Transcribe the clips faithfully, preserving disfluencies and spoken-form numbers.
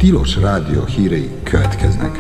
Tilos Rádió hírei következnek.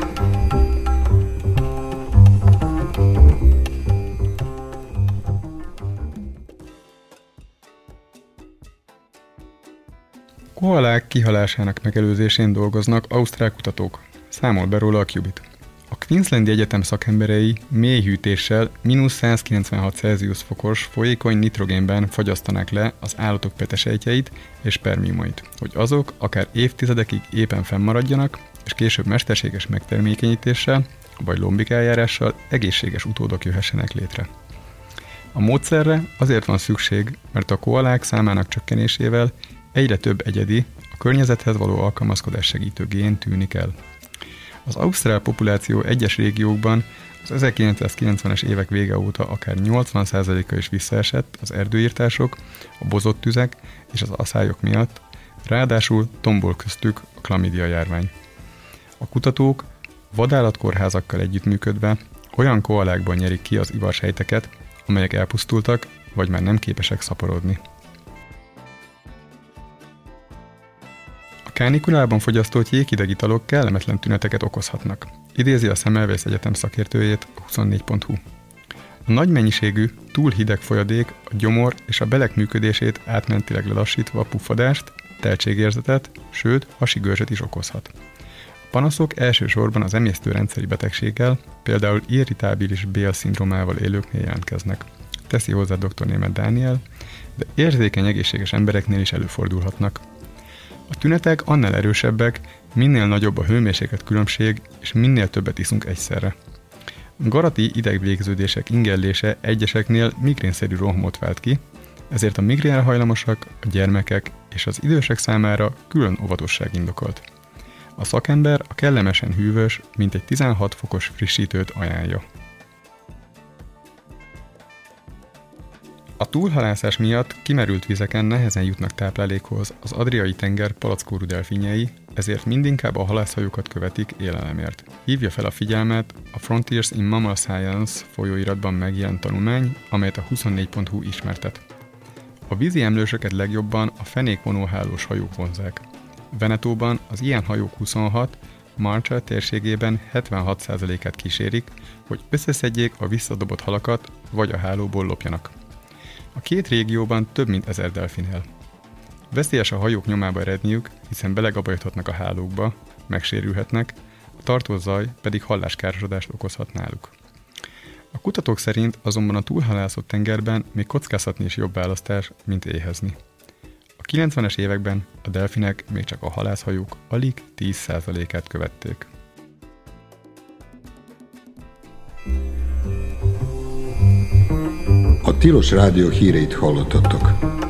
Koalák kihalásának megelőzésén dolgoznak ausztrál kutatók. Számol be róla a Qubit. A Queenslandi Egyetem szakemberei mély hűtéssel mínusz száz kilencvenhat Celsius fokos folyékony nitrogénben fagyasztanák le az állatok petesejtjeit és spermiumait, hogy azok akár évtizedekig éppen fennmaradjanak, és később mesterséges megtermékenyítéssel vagy lombik eljárással egészséges utódok jöhessenek létre. A módszerre azért van szükség, mert a koalák számának csökkenésével egyre több egyedi, a környezethez való alkalmazkodás segítő gén tűnik el. Az ausztrál populáció egyes régiókban az ezerkilencszázkilencvenes évek vége óta akár nyolcvan százaléka is visszaesett az erdőirtások, a bozott tüzek és az aszályok miatt, ráadásul tombol köztük a klamidia járvány. A kutatók vadállatkórházakkal együttműködve olyan koalákban nyerik ki az ivarsejteket, amelyek elpusztultak, vagy már nem képesek szaporodni. A kánikulában fogyasztott jéghideg italok kellemetlen tüneteket okozhatnak, idézi a Semmelweis Egyetem szakértőjét a huszonnégy pont hu. A nagy mennyiségű, túl hideg folyadék a gyomor és a belek működését átmentileg lelassítva a puffadást, teltségérzetet, sőt hasigörzset is okozhat. A panaszok elsősorban az emésztőrendszeri betegséggel, például irritábilis Bél-szindrómával élőknél jelentkeznek, teszi hozzá dr. Németh Dániel, de érzékeny egészséges embereknél is előfordulhatnak. A tünetek annál erősebbek, minél nagyobb a hőmérséklet különbség, és minél többet iszunk egyszerre. Garati idegvégződések ingellése egyeseknél migrénszerű rohamot vált ki, ezért a migrénre hajlamosak, a gyermekek és az idősek számára külön óvatosság indokolt. A szakember a kellemesen hűvös, mintegy tizenhat fokos frissítőt ajánlja. A túlhalászás miatt kimerült vizeken nehezen jutnak táplálékhoz az Adriai-tenger palackórú delfinjei, ezért mindinkább a halászhajókat követik élelemért. Hívja fel a figyelmet a Frontiers in Mammal Science folyóiratban megjelent tanulmány, amelyet a huszonnégy pont hu ismertet. A vízi emlősöket legjobban a fenékvonóhálós hajók vonzzák. Venetóban az ilyen hajók huszonhat, Marshall térségében hetvenhat százalékát kísérik, hogy összeszedjék a visszadobott halakat, vagy a hálóból lopjanak. A két régióban több mint ezer delfin él. Veszélyes a hajók nyomába eredniük, hiszen belegabajodhatnak a hálókba, megsérülhetnek, a tartós zaj pedig halláskárosodást okozhat náluk. A kutatók szerint azonban a túlhalászott tengerben még kockázhatni is jobb választás, mint éhezni. A kilencvenes években a delfinek még csak a halászhajók alig tíz százalékát követték. A Tilos Rádió híreit hallottatok.